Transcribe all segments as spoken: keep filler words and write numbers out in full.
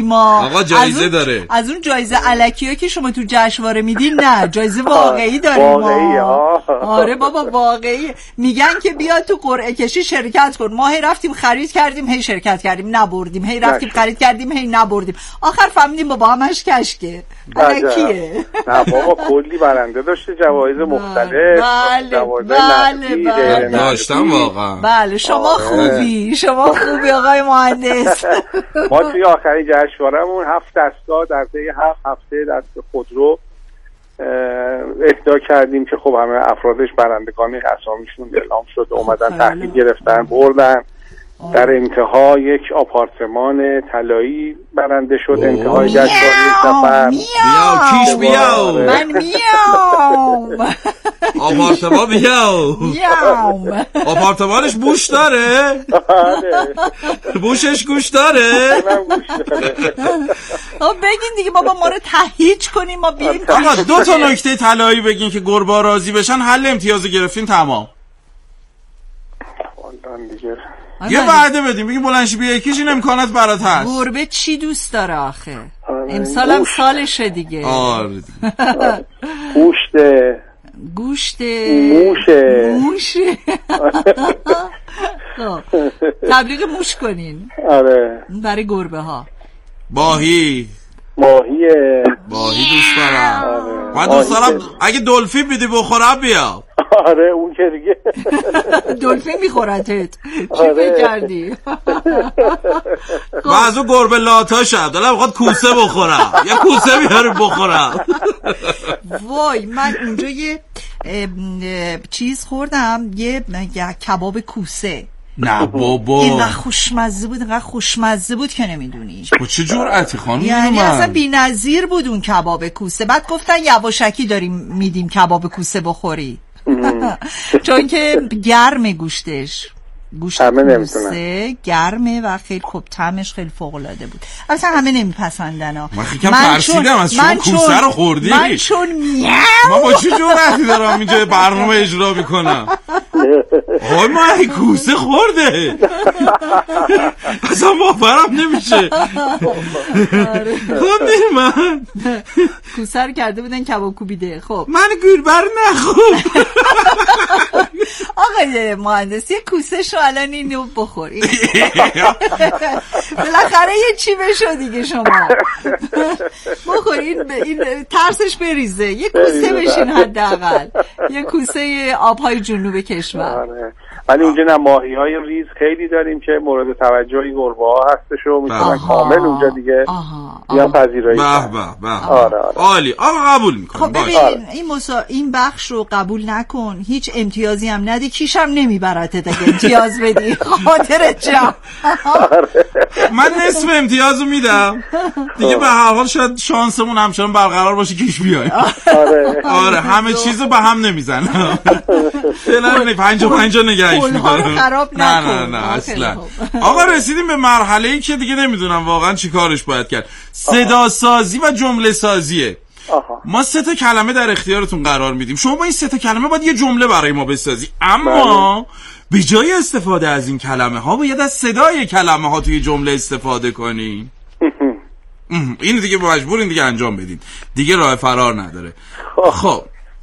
ما. آقا جایزه داره. از اون جایزه الکیه که شما تو جشنواره میدین، نه جایزه واقعی داریم واقعی ما. آره بابا واقعی. میگن که بیا تو قرعه کشی شرکت کن. ما هی رفتیم خرید کردیم، هی شرکت کردیم نبردیم، هی رفتیم خرید کردیم، هی نبردیم. آخر فهمیدیم بابا همش کشکه. الکیه. نه بابا کلی برنده داشته، جوایز مختلف. بله بله داشتم واقعا. بله شما خوبی، شما خوبی آقای مهندس. ما توی آخرین جشنوارهمون هفت دستا در طی هفت هفته دست خودرو اهدا کردیم که خب همه افرادش برندگان اسامیشون اعلام شد، اومدن تحویل گرفتن بردن. در انتها یک آپارتمان طلایی برنده شد انتهای جشنواره سفر. بیاو کیش بیاو، من میام. آپارتمان بیاو میام. آپارتمانش بوش داره؟ بوشش گوش داره؟ آقا بگین دیگه بابا ما رو تهییج کنیم ما بیایم. آقا دو تا نکته طلایی بگین که گربه راضی بشن، حل امتیاز گرفتین تمام. یه وعده بدیم بگیم بلنشی بیا یکیش این امکانات برات هست. گربه چی دوست داره آخه؟ امسال هم سالشه دیگه. آره گوشت گوشت موشه موشه. تبلیغ موش کنین. آره برای گربه ها. ماهی ماهیه ماهی دوست دارم. من دوست دارم اگه دلفین بدی بخورم بیا. آره اون که دیگه دلفین میخورتت. چی فکر کردی؟ من از اون گربه لاتاشم دلم میخواد کوسه بخورم، یه کوسه بیاریم بخورم. وای من اونجا یه چیز خوردم، یه کباب کوسه. نه بابا اینقدر خوشمزه بود، اینقدر خوشمزه بود که نمیدونی. با چه جرأتی خانم؟ یعنی اصلا بی‌نظیر بود اون کباب کوسه. بعد گفتن یواشکی داریم میدیم کباب کوسه بخوری. چون که گرمه گوشتش، گوشت کوسه گرمه و خیلی خوب طعمش خیلی فوق العاده بود. اصلا همه نمیپسندن ها. من خیلی ترسیدم از شما کوسه رو خوردی. من چون میام ما با چه جرأتی دارم اینجا برنامه اجرا میکنم؟ آی من کوسه خورده اصلا باورم نمیشه. خب دیر من کوسه رو کرده بودن کباب کوبیده. خب من گوربر نخور. آقای مهندس یه کوسه شو الان اینو بخوری بالاخره یه چی بشو دیگه شما بخورین این ترسش بریزه. یه کوسه بشین حداقل، یه کوسه آبهای جنوب کشور. ولی اونجا نه ماهی های ریز خیلی داریم که مورد توجهی گربه ها هستش و میتونن کامل اونجا دیگه یا پذیرایی کنن. به به آره عالی. آقا قبول میکنم. خب ببین این مسا... این بخش رو قبول نکن، هیچ امتیازی هم ندی، کیشم نمیبرتت اگه امتیاز بدی. خاطرت جا من نصف امتیازو میدم دیگه، به هر حال شاید شانسمون همچنان برقرار باشه کیش بیای. آره آره همه چیزو به هم نمیزنه. فعلا پنجاه پنجاه نگهش می‌دارم. خراب نکن. نه نه نه اصلا. آقا رسیدیم به مرحله‌ای که دیگه نمیدونم واقعا چی کارش باید کرد. صدا سازی و جمله سازیه. آها. ما سه تا کلمه در اختیارتون قرار میدیم، شما با این سه تا کلمه باید یه جمله برای ما بسازی، اما به جای استفاده از این کلمه ها باید از صدای کلمه ها توی جمله استفاده کنین. این دیگه مجبورین دیگه انجام بدین، دیگه راه فرار نداره. خب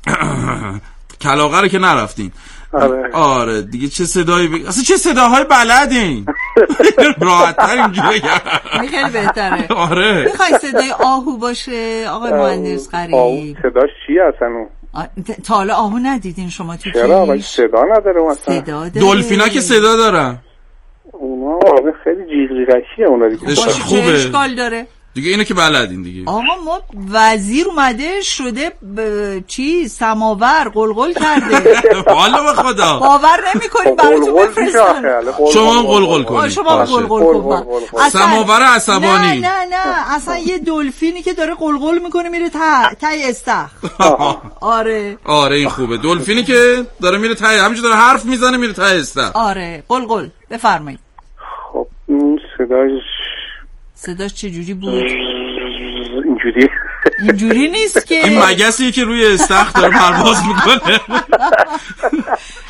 کلاغه رو که نرفتین. آره آره دیگه چه صدایی بگ... اصلا چه صداهای بلدین؟ راحت‌تر اینجوری خیلی بهتره. آره میخوای صدای آهو باشه آقای مهندس قریب؟ آهو صداش چیه اصلا اون؟ تا حالا آهو ندیدین شما تو؟ چرا ولی صدا نداره اون اصلا. صدا داره. دلفینا که صدا دارن. اونا خیلی جیغ-جیغکیه اونا دیگه. خوبه. چه اشکال داره؟ دیگه اینو که بلدین دیگه. آقا ما وزیر اومده شده ب... چی سماور قلقل کرده. والا به خدا باور نمی‌کنی براتون بفرستم. شما هم قلقل کنید. شما قلقل کن. سماور عصبانی. نه نه نه اصلا یه دلفینی که داره قلقل میکنه میره ته ته استخر. آره آره این خوبه. دلفینی که داره میره ته، همینجوری داره حرف میزنه میره ته استخر. آره قلقل بفرمایید. خب این صداش صداش چه جوری بود؟ اینجوری اینجوری نیست که این مگسیه که روی استخر داره پرواز میکنه.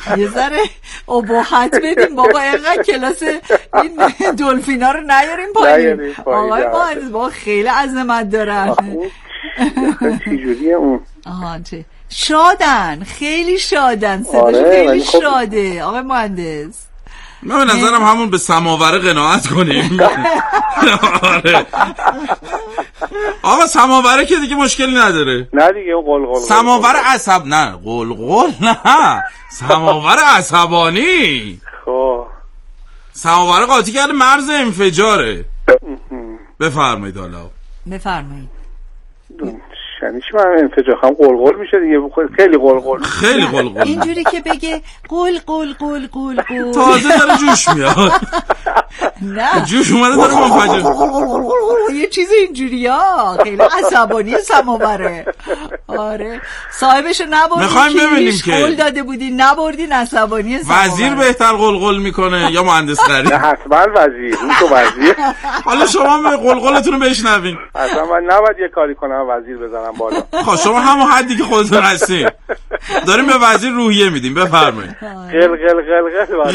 یه ذره اباحت بدیم بابا، اینقدر کلاس این دلفینا رو نیاریم پایین. آقای مهندس بابا خیلی عظمت دارن. چجوریه اون؟ آها چه شادن، خیلی شادن، صداش خیلی شاده آقای مهندس. من به نظرم همون به سماوره قناعت کنیم. آره آقا سماوره که دیگه مشکلی نداره. نه دیگه اون قلقل سماوره عصب نه قلقل نه سماوره عصبانی. خب سماوره قاطی کرده مرز انفجاره. بفرمایید حالا بفرمایید. یعنی چی من انفجار هم قلقل میشه دیگه، خیلی قلقل خیلی قلقل اینجوری که بگه قل قل قل قل قل تازه داره جوش میاد. نه جوش اومده داره منفجر یه چیز اینجوری ها، خیلی عصبانی سماوره. آره صاحبش نبردین، میخوایم ببینیم که قول داده بودین نبردین، عصبانی سماوره. وزیر بهتر قلقل میکنه یا مهندس خرید؟ نه حتما وزیر. اون تو وزیر. حالا شما قلقلتون رو بشنوین. اصلا من نباید یه کاری کنم وزیر بزنم بالا. خب شما همون حدی که خودتون هستین داریم به وزیر روحیه میدیم. بفرمایید. قل قل قل قل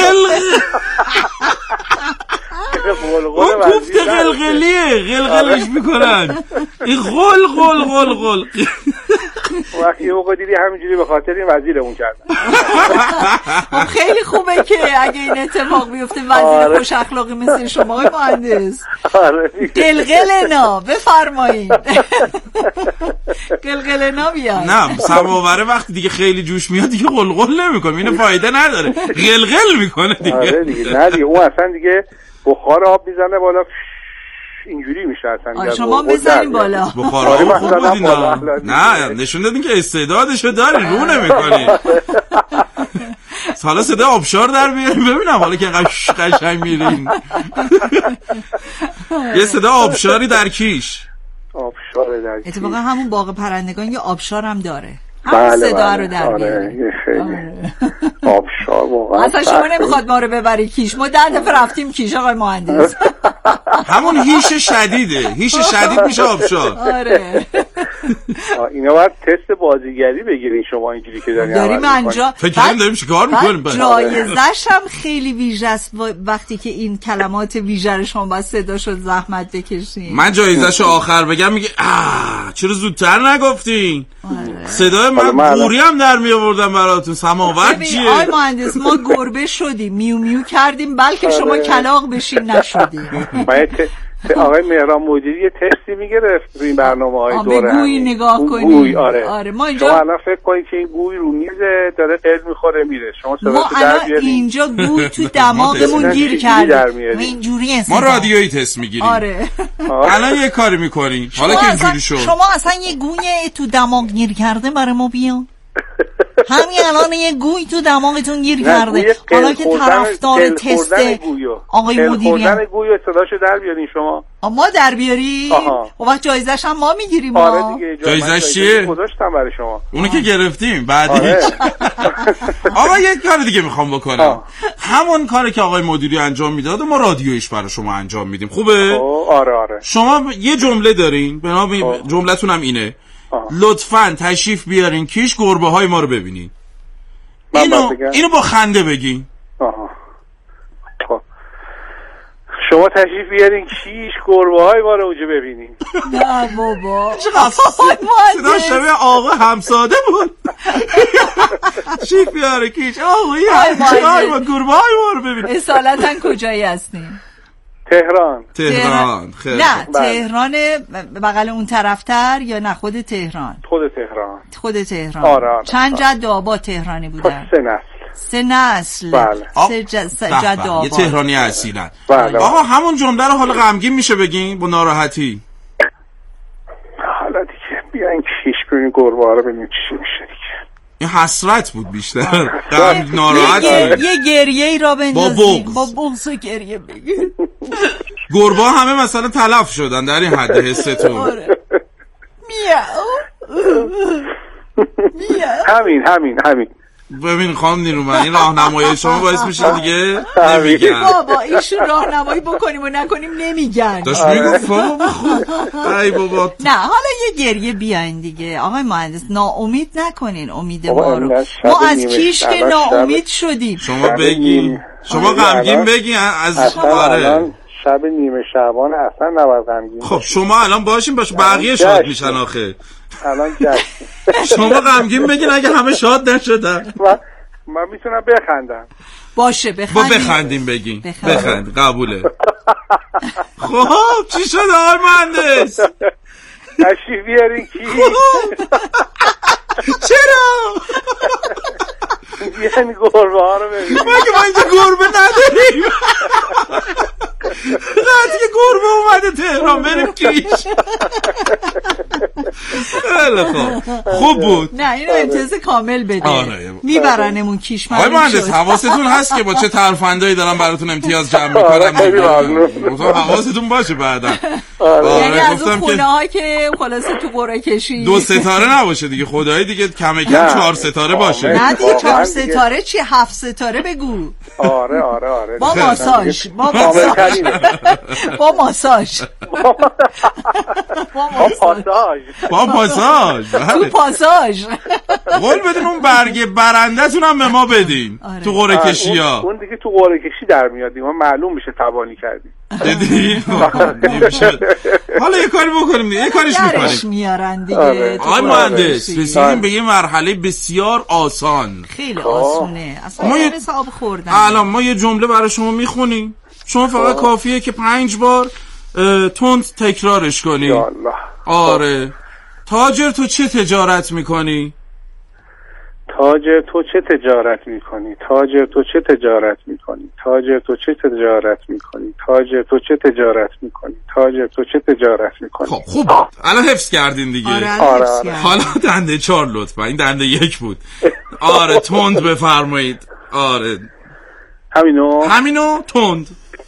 اون گفته قلقلیه، قلقلش میکنن این قل قل قل قل. وقتی یه موقع دیدی همینجوری به خاطر این وزیرمون کردن. خیلی خوبه که اگه این اتفاق بیفته وزیر خوش اخلاقی مثل شما آقای مهندس. قلقلنا بفرمایید. قلقلنا بیاد. نه سماوره وقتی دیگه خیلی جوش میاد دیگه قلقل نمیکنه، اینو فایده نداره، قلقل میکنه دیگه. آره دیگه. نه دیگه اون اصلا دیگه بخار آب میزنه بالا اینجوری میشه اصلا. شما بزنین بالا. بخار آب خوب بودین. نه نشون دادین که استعدادشو داری، رو نمیکنی. حالا صدا آبشار در بیاریم ببینم حالا که قشنگ میرین. یه صدا آبشاری در کیش. آبشار در کیش. اتفاقا همون باغ پرندگان یه آبشار هم داره. همون صدا رو در بیاره. آبشار واقعا. اصلا شما نمیخواد ما رو ببری کیش، ما ده دفعه رفتیم کیش آقای مهندس. همون هیش شدیده، هیش شدید میشه آبشار. آره اینا باید تست بازیگری بگیرین شما اینجوری که دارین داریم انجام. فکر کنم داریم چیکار میکنیم. جایزش هم خیلی ویژه است وقتی که این کلمات ویژه رو شما باید صدا شد زحمت بکشین. من جایزش آخر بگم میگه آه چرا زودتر نگفتین. صدای من گوری هم در می آوردم براتون. سماور چیه؟ آی مهندس ما گربه شدیم، میو میو کردیم بلکه شما کلاغ بشین نشدیم. آقای مهران مدیری یه تستی میگرفت تو این برنامه‌های دوره. به گوی نگاه کنید. گوی آره. آره ما اینجا شما الان فکر کنید که این گوی رو میزه داره قلب میخوره میره. شما ما الان اینجا گوی تو دماغمون گیر کرده. اینجوریه. ما رادیویی تست میگیریم. آره. الان یه کاری میکنیم. حالا که اینجوری شد. شما اصلا یه گوی تو دماغ گیر کرده برای ما بیان. همین الان یه گوی تو دماغتون گیر کرده. حالا که طرفدار تست آقای مدیری خوردن گوی صداشو در بیارین شما. ما در بیاری؟ و وقت جایزش هم ما میگیریم. آره دیگه. جایزش چیه؟ گذاشتم برای شما. اونو که گرفتیم بعدی. آقا یه کار دیگه میخوام بکنم. همون کاری که آقای مدیری انجام میداد ما رادیویش برای شما انجام میدیم. خوبه؟ آره آره. شما یه جمله دارین به نام جملتون هم اینه. لطفاً تشریف بیارین کیش گربه های ما رو ببینین. اینو اینو با خنده بگین. آها. خب شما تشریف بیارین کیش گربه های ما رو اونجا ببینین. نه بابا صدا شبیه آقا همساده بود. تشریف بیاره کیش آقایی ما گربه های ما رو ببینین. اصالتا کجایی هستین؟ تهران. تهران. خیلی نه تهران بغل اون طرفتر یا نه خود تهران؟ خود تهران. خود تهران. آره آره. چند جد آباد تهرانی بودن؟ سه نسل. سه نسل. بله. سه جد, سه جد آباد. یه تهرانی اصیلن. بله. آقا همون جمله رو حالا غمگین میشه بگین با ناراحتی. حالا دیگه بیاین کیش کنین گربه ها رو ببینیم چی میشه دیگه. این حسرت بود بیشتر. غم ناراحت. یه گریه ای را بندازید. با بغض. با بغض گریه بگید. گربه همه مثلا تلف شدن در این حد حستون. میاو. همین همین همین ببین خانم نیرومند این راهنمایی شما باعث میشه دیگه نمیگن بابا ایشون راهنمایی بکنیم و نکنیم نمیگن. داشت میگفت بابا خوب ای بابا. نه حالا یه گریه بیاین دیگه آقای مهندس، ناامید نکنین امید ما رو. ما از کیش که ناامید شدیم. شما بگین، شما غمگین بگین از آره شب نیمه شعبان اصلا نباید غمگین. خب شما الان باشین باش بقیه شاد میشن آخه. الان جشن. شما غمگین بگین اگه همه شاد نشدن. من میتونم بخندم. باشه بخندیم. با بخندیم بگین. بخند قبوله. خب چی شد آقای مهندس؟ تشریف بیارین کی؟ چرا؟ بیان گربه ها رو ببینیم. مگه ما اینجا گربه نداریم؟ قطعی که گربه اومده تهران بریم کیش. خیلی خوب خوب بود. نه اینو امتیاز کامل بده. میبرنمون کیش. آقای مهندس حواستون هست که با چه ترفندایی دارم براتون امتیاز جمع میکنم. حواستون باشه بعدا. یعنی از اون خونه ها که خلاصه تو قرعه کشی دو ستاره نباشه دیگه، خدایی دیگه کم کم چهار ستاره باشه. نه دیگه چهار ستاره چی، هفت ستاره بگو. آره آره آره با ماساژ با ماساژ با ماساژ با پاساژ با پاساژ تو پاساژ قول بدین اون برگ برندتون هم به ما بدین. تو قرعه کشی ها اون دیگه تو قرعه کشی در میاد، ما معلوم میشه تبانی کردیم. دیدی حالا یه کاری بکنیم دیگه، یه کاریش میکنیم میارن دیگه. آقای مهندس رسیدیم به یه مرحله بسیار آسان، خیلی آسونه اصلا. ما یه حساب خوردن. الان ما یه جمله برای شما میخونیم، شما فقط کافیه که پنج بار تند تکرارش کنی. یا الله. آره. تاجر تو چه تجارت میکنی؟ تاجر تو چه تجارت میکنی؟ تاجر تو چه تجارت میکنی؟ تاجر تو چه تجارت میکنی؟ تاجر تو چه تجارت میکنی؟ تاجر تو چه تجارت میکنی؟ خب خوب الان حفظ کردین دیگه. آره آره آره. حالا دنده چهار لطفا، این دنده یک بود. آره تند بفرمایید. آره همینو همینو تند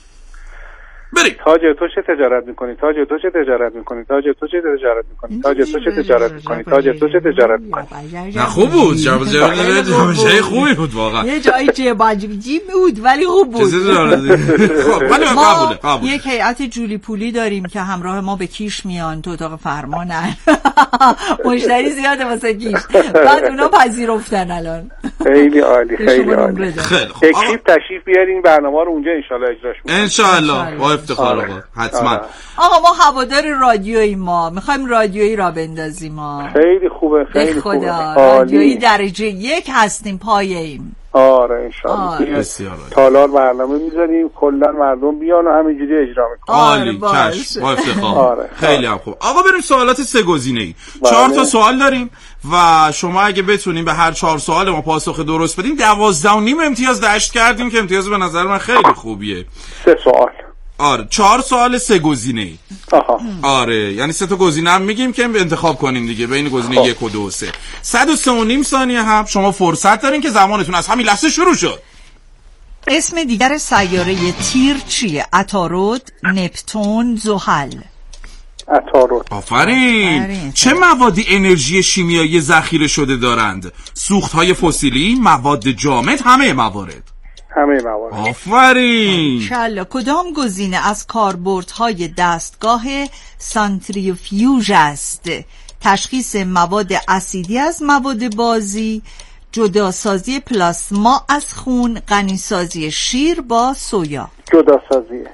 بریم. تاجر تو چه تجارت میکنی؟ تاجر تو چه تجارت میکنی؟ تاجر تو چه تجارت میکنی؟ تاجر تو چه تجارت میکنی؟ تاجر تو چه تجارت میکنی؟ نه خوب بود، جواب جواب خوبی بود واقعا. یه جایی چه باجی بود ولی خوب بود. خب ولی قبوله قبول. یک هیئت جولی پولی داریم که همراه ما به کیش میان تو اتاق فرمانن. مشتری زیاده واسه کیش، بعد اونا پذیرفتن الان. خیلی عالی خیلی عالی. خیلی خوب. یک تشریف بیارین برنامه رو اونجا ان شاء الله اجراش میکنیم. ان شاء الله با افتخار آقا حتما. آره. آقا ما هوادار رادیویی، ما میخوایم رادیویی را بندازیم. ما خیلی خوبه خیلی خوبه. خدا رادیویی درجه یک هستیم، پایه‌ایم. آره ان شاء الله. بسیار تالار برنامه میذاریم کلا مردم بیان و همینجوری اجرا میکنیم. عالی کش با افتخار. آره. خیلی هم خوب. آقا بریم سوالات سه گزینه‌ای. چهار تا سوال داریم و شما اگه بتونین به هر چهار سوال ما پاسخ درست بدین دوازده و نیم امتیاز داشت کردیم که امتیاز به نظر من خیلی خوبیه. سه سوال. آره چهار سوال سه گزینه‌ای. آها. آره یعنی سه تا گزینه هم میگیم که انتخاب کنیم دیگه بین گزینه یک و دو و سه. صد و سه و نیم ثانیه هم شما فرصت دارین که زمانتون از همین لحظه شروع شد. اسم دیگر سیاره تیر چیه؟ عطارد، نپتون، زحل. عطارد. آفرین. چه موادی انرژی شیمیایی ذخیره شده دارند؟ سوخت‌های فسیلی، مواد جامد، همه موارد. همه موارد. آفرین. انشالله. کدام گزینه از کاربردهای دستگاه سانتریفیوژ است؟ تشخیص مواد اسیدی از مواد بازی، جداسازی پلاسما از خون، غنیسازی شیر با سویا. جداسازی.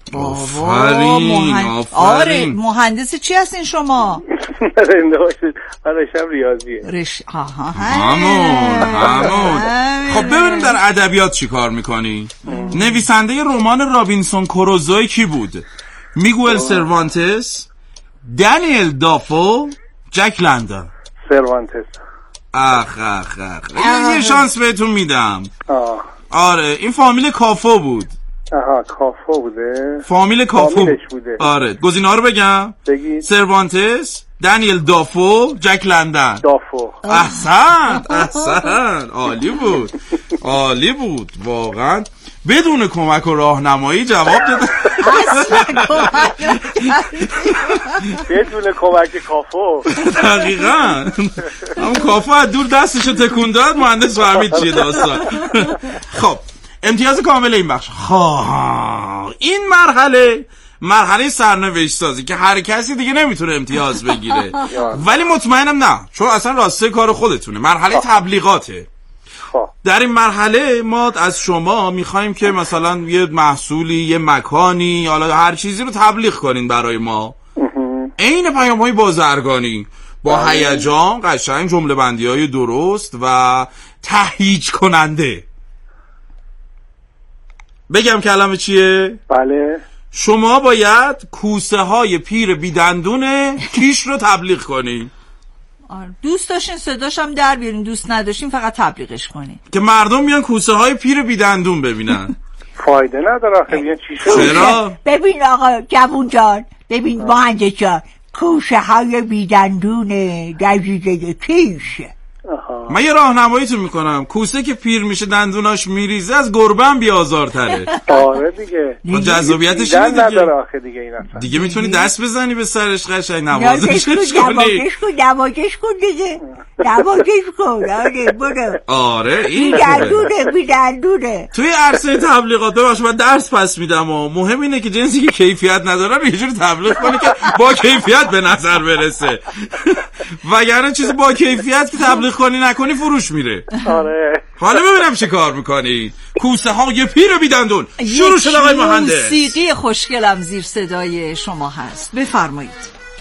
آفرین. مهند... آره مهندس چی هستین شما؟ من رشتم ریاضیه. رش... آها همون همون. خب ببینیم در ادبیات چی کار میکنی؟ نویسنده رمان رابینسون کروزو کی بود؟ میگوئل سروانتس، دانیل دافو، جک لندن. سروانتس. اخ اخ اخ یه شانس بهتون میدم. آه. آره این فامیل کافو بود. آها کافو بوده. فامیل کافو بوده. آره گزینه‌ها رو بگم. بگید. سروانتس، دانیل دافو، جک لندن. دافو. احسن احسن عالی بود عالی بود واقعا. بدون کمک و راهنمایی جواب دادن. بدون کمک کافو. دقیقاً همون کافو از دور دستشو تکون داد، مهندس فهمید چیه داستان. خب امتیاز کامل این بخش. خب این مرحله مرحله سرنوشت سازی که هر کسی دیگه نمیتونه امتیاز بگیره، ولی مطمئنم نه، چون اصلا راسته کار خودتونه. مرحله تبلیغاته. در این مرحله ما از شما میخوایم که مثلا یه محصولی، یه مکانی، حالا هر چیزی رو تبلیغ کنین برای ما، عین پیام‌های بازرگانی، با هیجان، قشنگ، جمله بندی‌های درست و تهییج کننده. بگم کلمه چیه؟ بله. شما باید کوسه های پیر بیدندون کیش رو تبلیغ کنین. دوست داشتین صداش هم در بیارین، دوست نداشتین فقط تبلیغش کنین که مردم بیان کوسه های پیر بیدندون ببینن. فایده نداره آخه بیان چی شد. چرا؟ ببین آقا جوون جان، ببین مهندس جان، کوسه های بیدندون دزیزه کیش. من یه راهنماییتون میکنم. کوسه که پیر میشه دندوناش میریزه، از گربه هم بیازارتره. آره دیگه. اون جذابیتش اینه دیگه. نداره آخه دیگه این اصلا. دیگه میتونی دست بزنی به سرش، قشنگ نوازش کنی. نوازش کن نوازش کن دیگه. نوازش کن. آره برو. آره این بیدندونه بیدندونه. توی عرصه تبلیغات ببخش من درس پس میدم و مهم اینه که جنسی که کیفیت نداره یه جوری تبلیغ کنی که با کیفیت به نظر برسه. وگرنه چیز با کیفیت که تبلیغ کنی نکنی فروش میره. آره. حالا ببینم چه کار میکنی. کوسه ها یه پیر بیدندون. شروع شد آقای مهندس. موسیقی خوشگلم زیر صدای شما هست، بفرمایید.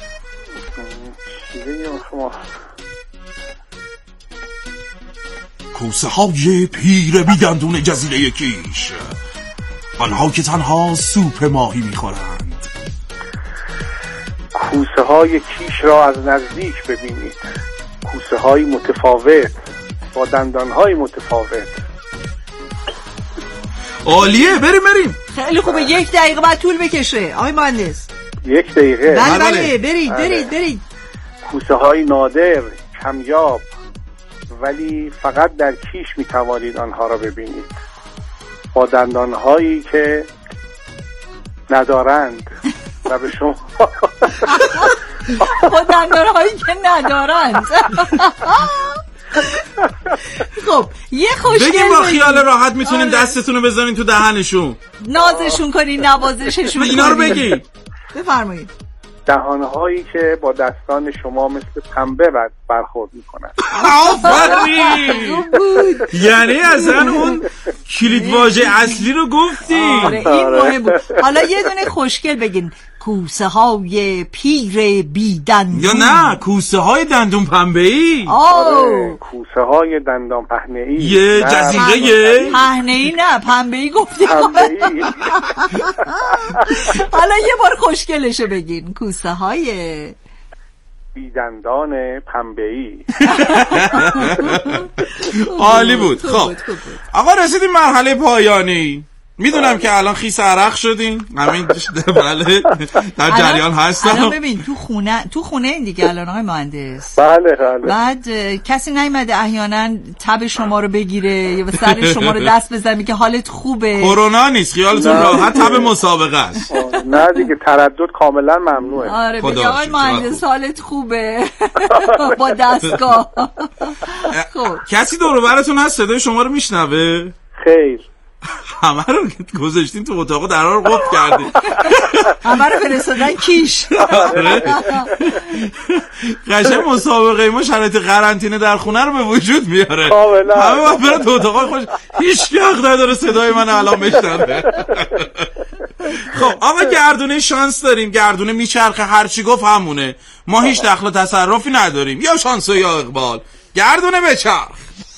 کوسه های پیر بیدندون جزیره کیش، آنها که تنها سوپ ماهی میخورند. کوسه های کیش را از نزدیک ببینید. کوسه های متفاوت با دندان های متفاوت. عالیه، بریم بریم. خیلی خوبه. یک دقیقه بعد طول بکشه آقای مهندس. یک دقیقه؟ بله بله برید برید برید. کوسه های نادر، کمیاب، ولی فقط در کیش میتوانید آنها را ببینید، با دندان هایی که ندارند و به شما با دندان هایی که ندارند. خب یه خوشگل بگیم با خیال راحت میتونین دستتون رو بزنین تو دهنشون، نازشون کنین، نوازششون کنین. اینا رو بگی. بفرمایید. دهانهایی که با دستان شما مثل پنبه برخورد میکنن. آفرین. یعنی اصلا اون کلید واژه اصلی رو گفتی. آره این مهم بود. حالا یه دونه خوشگل بگین. کوسه های پیر بی دندون. یا نه کوسه های دندون پنبه‌ای. آره کوسه های دندان پهنه‌ای. یه جزیره پهنه‌ای نه پنبه‌ای گفتی. حالا یه بار خوشگلشو بگین. کوسه های بی دندان پنبه‌ای. عالی بود. خب آقا رسیدیم مرحله پایانی. میدونم که الان خیس عرق شدین، همین بله در جریان هستم. الان ببین تو خونه تو خونه این دیگه الان آقای مهندس. بله بله. بعد کسی نیومده احیانا تب شما رو بگیره یا به سر شما رو دست بزنه که حالت خوبه؟ کرونا نیست، خیالتون راحت، تب مسابقه است. نه دیگه تردد کاملا ممنوعه. آره بگی آقای مهندس حالت خوبه با دستگاه. خب کسی دور و براتون هست صدای شما رو میشنوه؟ خیر. همه رو گذاشتین تو اتاق درها رو قفل کردین. همه رو فرستادن کیش. قشنگ مسابقه ما شرایط قرنطینه در خونه رو به وجود میاره. همه باید برن تو اتاق خوش. هیچ کی حق نداره صدای من الان بشنوه. خب آقا گردونه شانس داریم، گردونه میچرخه، هرچی گفت همونه، ما هیچ دخل و تصرفی نداریم، یا شانس یا اقبال. گردونه بچرخ.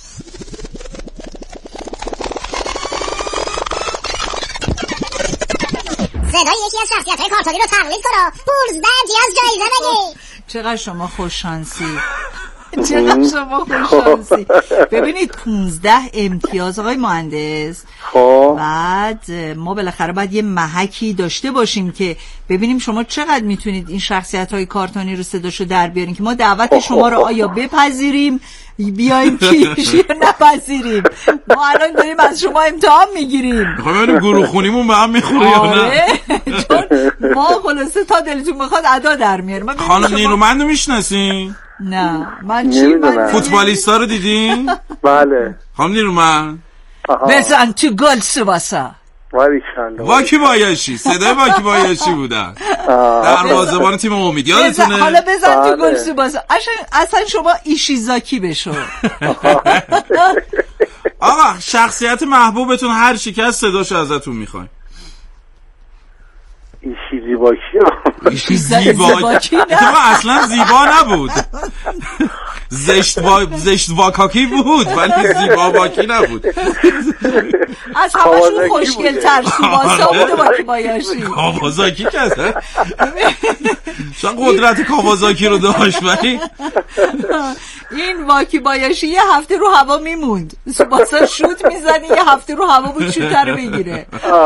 صدای یکی از شخصیت‌های کارتونی رو تقلید کنه، پونزده امتیاز جایزه بگی. چقدر شما خوش شانسی. چقدر شما خوششانسی. ببینید پونزده امتیاز آقای مهندس. خب بعد ما بالاخره باید یه محکی داشته باشیم که ببینیم شما چقدر میتونید این شخصیت‌های کارتونی رو صداشو در بیارین که ما دعوت شما رو آیا بپذیریم بیایم کیش یا نپذیریم. ما الان داریم از شما امتحان میگیریم. میخوایم ببینیم گروه خونیمون به هم میخوره یا نه. چون ما خلاصه تا دلتون میخواد ادا در میاریم. خانم نیرومند رو میشناسین؟ نه من چی من فوتبالیستا رو دیدین؟ بله. خانم نیرومند بزن تو گل سواسا. واکی بایشی، صدای واکی بایشی بودن دروازه‌بان تیم امید، یادتونه؟ حالا بزن تو گل سواسا. اصلا شما ایشیزاکی بشو. آقا شخصیت محبوبتون هر چی که از صداشو ازتون میخوایم. ایشی زیباکی ایشی زیباکی نه اصلا زیبا نبود. زشت با زشت واکاکی بود ولی زیبا واکی نبود. از همشون خوشگل تر سواسا بوده واکی بایاشی. کاوازاکی کسه چون قدرت کاوازاکی رو داشت ولی این واکی بایاشی یه هفته رو هوا میموند. سواسا شوت میزنی یه هفته رو هوا بود شوتر رو بگیره.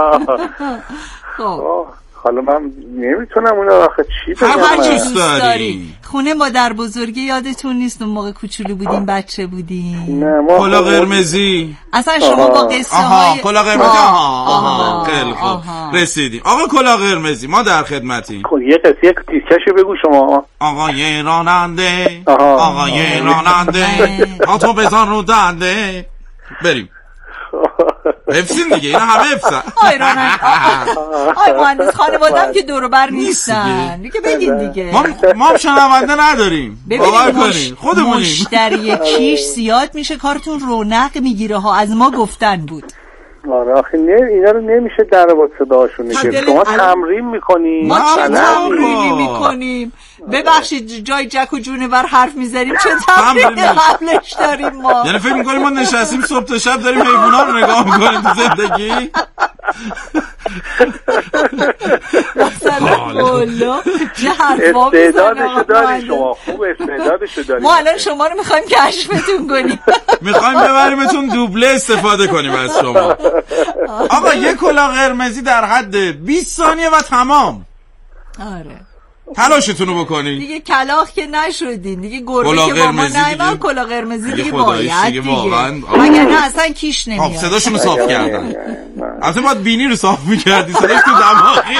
خب حالا من نمیتونم اون آخه چی بگم. هر چیز داری. خونه مادر بزرگی یادتون نیست اون موقع کوچولو بودین بچه بودین؟ نه ما کلا قرمزی. اصلا شما با قصه های آها کلا قرمزی. آها آها خیلی خوب رسیدیم. آقا کلا قرمزی ما در خدمتیم. خب یه قصه یک تیکشو بگو شما. آقای راننده آقای راننده آتو بزن رو دنده. بریم حفظین دیگه اینا همه حفظن. آی راننده آی مهندس خانوادم که دور بر نیستن دیگه بگین دیگه. ما ما هم شنونده نداریم. باور کنین خودمونیم. مشتری کیش زیاد میشه کارتون رونق میگیره ها. از ما گفتن بود. آره آخه نه اینا رو نمیشه در با صداشون نگه. شما تمرین میکنیم. ما چه تمرینی میکنیم؟ ببخشید جای جک و جونور حرف میزنیم چه تمرین قبلش داریم ما؟ یعنی فکر میکنیم ما نشستیم صبح تا شب داریم حیونا رو نگاه میکنیم تو زندگی؟ مثلا بولو چه حرفا استعدادشو داری شما. خوب استعدادشو داری. ما الان شما رو میخوایم کشفتون کنیم. میخوایم ببریمتون دوبله استفاده کنیم از شما. آقا یک کلاه قرمزی در حد بیست ثانیه و تمام. آره تلاشتون رو بکنین دیگه. کلاخ که نشدین دیگه. گربه که با ما نایمان کلا قرمزی دیگه باید دیگه مگر نه اصلا کیش نمیاد. خب صداشون رو صاف کردن. اصلا باید بینی رو صاف میکردی. صداش تو دماغی.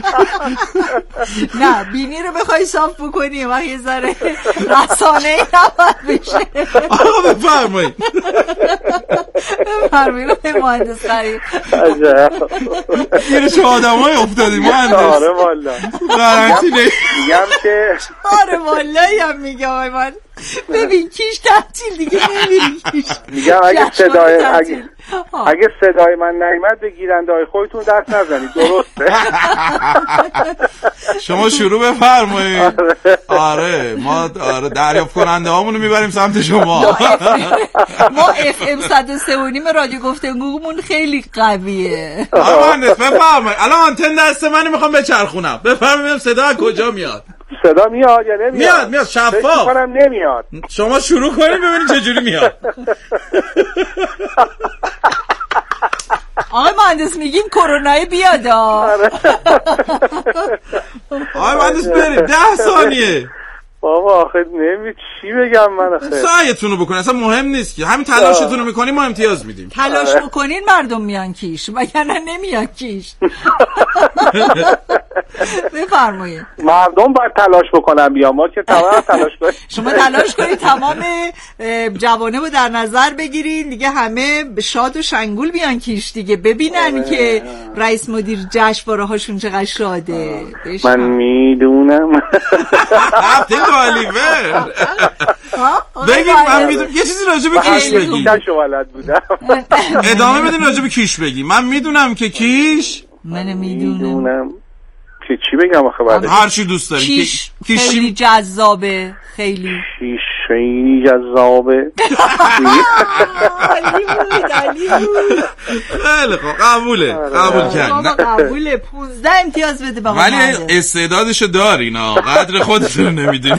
نه بینی رو بخوای صاف بکنی وقت یه ذره رسانه ای نباید بشه. آقا بفرمایید بفرمایید مهندس قریب. گیره چه آدم های افتادی مهندس. آره والا قرنطینه میگم که آره والله هم میگم آی من ببین کیش تعطیل دیگه نمیریم کیش. میگم اگه صدای اگه, اگه صدای من نیامد به گیرنده های خودتون دست نزنید. درسته شما شروع بفرمایید. آره ما آره دریافت کننده هامونو میبریم سمت شما. ما اف ام صد و سه و نیم رادیو گفتگومون خیلی قویه. آره مهندس بفرمایید. الان آنتن دست منو میخوام بچرخونم. بفرمایید صدا از کجا میاد؟ صدا میاد یا نمیاد؟ میاد میاد شفاف. فکر کنم نمیاد. شما شروع کنید ببینید چه جوری میاد. آقای مهندس میگیم کرونای بیاد. آقای مهندس بریم ده ثانیه. بابا آخه نمی چی بگم من آخه. سعیتون رو بکنید اصلا مهم نیست که همین تلاشتون رو میکنیم ما امتیاز میدیم. تلاش بکنین مردم میان کیش وگرنه نمیان کیش. بفرمایید. مردم باید تلاش بکنن بیان ما که تمام تلاش کنیم. شما تلاش کنید تمام جوانه رو در نظر بگیرین دیگه همه شاد و شنگول بیان کیش دیگه ببینن که رئیس مدیر جشنواره هاشون چقدر شاده. من میدونم. آلیور بگید من میدونم یه چیزی راجع به کیش بگید. ادامه بدین راجع به کیش بگید. من میدونم که کیش من میدونم که چی بگم آخه بعد هر چی دوست دارید. کیش خیلی جذابه خیلی. کیش خیلی جذابه. خیلی خوب، قبوله، قبول کرد. قبوله. پونزده امتیاز بده به ولی استعدادشو داری نه، قدر خودتو نمیدونی.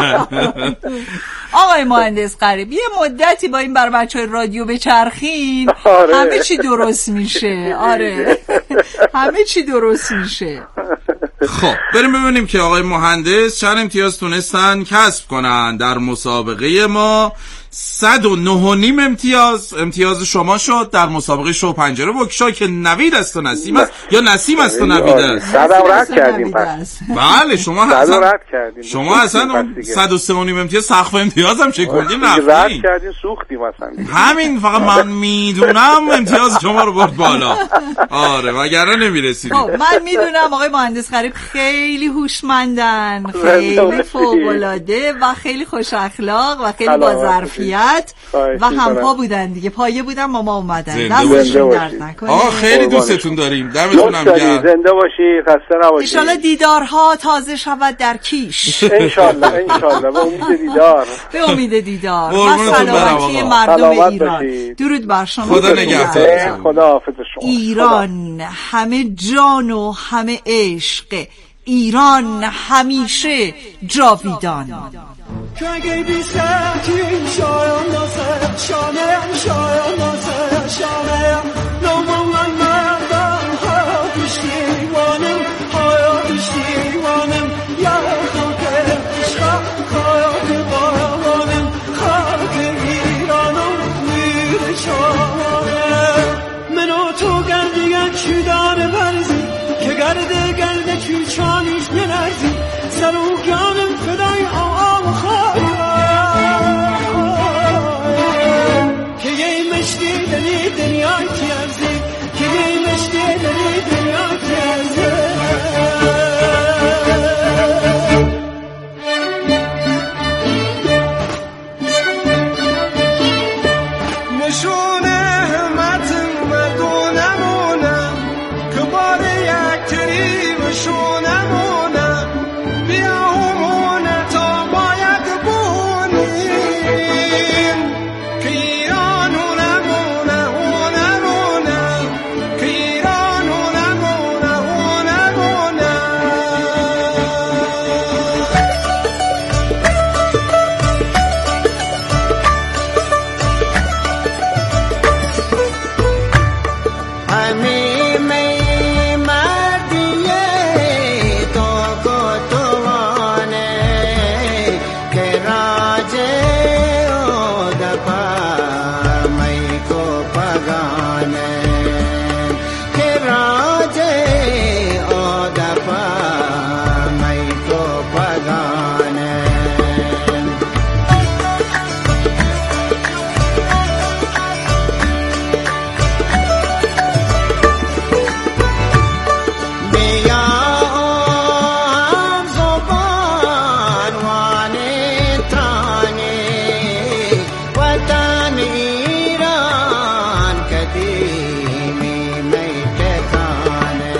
آقای مهندس غریب یه مدتی با این بر بچهای رادیو بچرخین، آره. همه چی درست میشه. آره همه چی درست میشه. خب بریم ببینیم که آقای مهندس چند امتیاز تونستن کسب کنن در مسابقه ما. صد و نه و نیم امتیاز امتیاز شما شد در مسابقه شو پنجره بکشا که نوید است و نسیم است یا نسیم است و نوید است. صدم رد کردیم پس. بله شما اصلا رد کردیم. شما اصلا صد و سه و نیم امتیاز سقف امتیاز هم چکوندیم رفتیم. رد کردیم سوختیم اصلا. همین فقط من میدونم امتیاز شما رو برد بالا. آره وگرنه نمیرسیدیم. خب من میدونم آقای مهندس غریب خیلی هوشمندن، خیلی فوق‌العاده و خیلی خوش اخلاق و خیلی با ظرفیت و همپا بودن دیگه، پایه بودن ماما اومدن. دستشون درد نکنه. آه خیلی دوستتون داریم. دمتون هم گرم. زنده باشی، خسته نباشی. ان شاءالله دیدارها تازه شود در کیش. ان شاءالله ان شاءالله به امید دیدار. به امید دیدار. و سلامتی مردم ایران. درود بر شما. خدا نگهدار. خدا حافظ شما. ایران همه جان و همه عشق، ایران همیشه جاویدان. که اگه بی سرکی شایم نازه شامم شایم نازه شامم نومم من مردم ها پشتیوانم ها پشتیوانم یا خاک عشق خاک باوانم خاک ایرانم میر شامم منو تو گردیگن چودان برزی که گرده گرده چوچانیش نلرزی سروگانم فدای آم که یه مشتی دنی دنیای تیرزی که یه مشتی دنی دنیای تیرزی نشونه همتم مردونمونم که بار یک تری مشونمونم بیا همونه تا باید بونیم که ایران هونمونه هونمونه که ایران هونمونه هونمونه همی می مردیه تو کتوانه که راجه او دپا می کو پگانه که راجه او دپا می کو پگانه بیا آم زبان وانه تانه وطن ایران قدیمی می ٹھکانے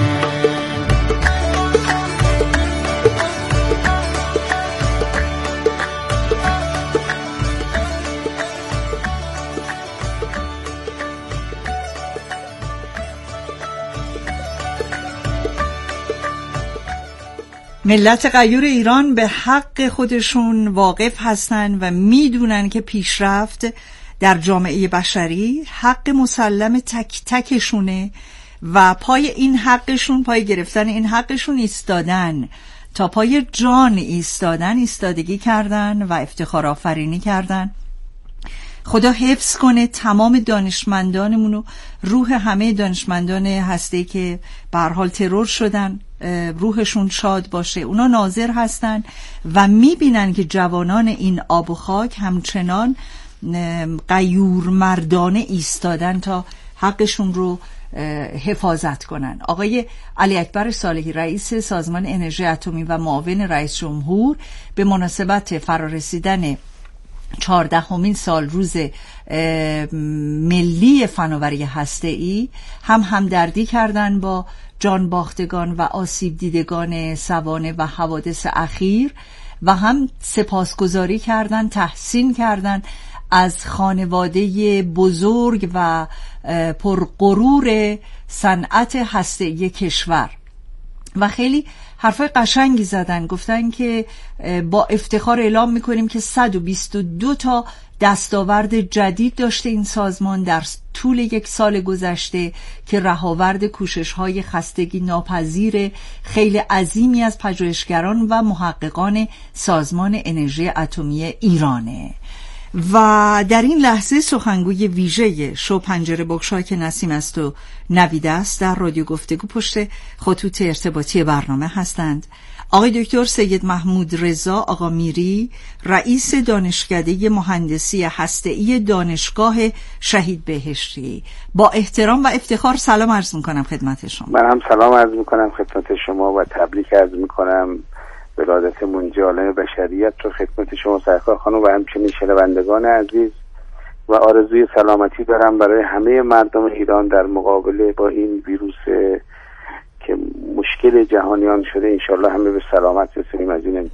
ملت غیور ایران به حق خودشون واقف هستن و میدونن که پیشرفت در جامعه بشری حق مسلم تک تکشونه و پای این حقشون، پای گرفتن این حقشون ایستادن، تا پای جان ایستادن، ایستادگی کردن و افتخار آفرینی کردن. خدا حفظ کنه تمام دانشمندانمون و روح همه دانشمندان هسته که به هر حال ترور شدن، روحشون شاد باشه. اونا ناظر هستن و میبینن که جوانان این آب و خاک همچنان غیور مردانه ایستادن تا حقشون رو حفاظت کنن. آقای علی اکبر صالحی رئیس سازمان انرژی اتمی و معاون رئیس جمهور به مناسبت فرارسیدن چهاردهمین سال روز ملی فناوری هسته‌ای هم همدردی کردن با جان باختگان و آسیب دیدگان سوانح و حوادث اخیر و هم سپاسگزاری کردن، تحسین کردن از خانواده بزرگ و پرغرور صنعت هسته‌ای کشور و خیلی حرفای قشنگی زدن. گفتن که با افتخار اعلام میکنیم که صد و بیست و دو تا دستاورد جدید داشته این سازمان در طول یک سال گذشته که رهاورد کوشش‌های خستگی ناپذیر خیلی عظیمی از پژوهشگران و محققان سازمان انرژی اتمی ایرانه. و در این لحظه سخنگوی ویژه شو پنجره بگشا که نسیم است و نویده است در رادیو گفتگو پشت خطوط ارتباطی برنامه هستند. آقای دکتر سید محمود رضا آقا میری، رئیس دانشکده مهندسی هسته‌ای دانشگاه شهید بهشتی. با احترام و افتخار سلام عرض میکنم خدمت شما. من هم سلام عرض میکنم خدمت شما و تبریک عرض میکنم ولادت منجی عالم بشریت رو خدمت شما سرکار خانم و همچنین شنوندگان عزیز و آرزوی سلامتی دارم برای همه مردم ایران در مقابله با این ویروس که مشکل جهانیان شده. انشالله همه به سلامت رسیدیم از این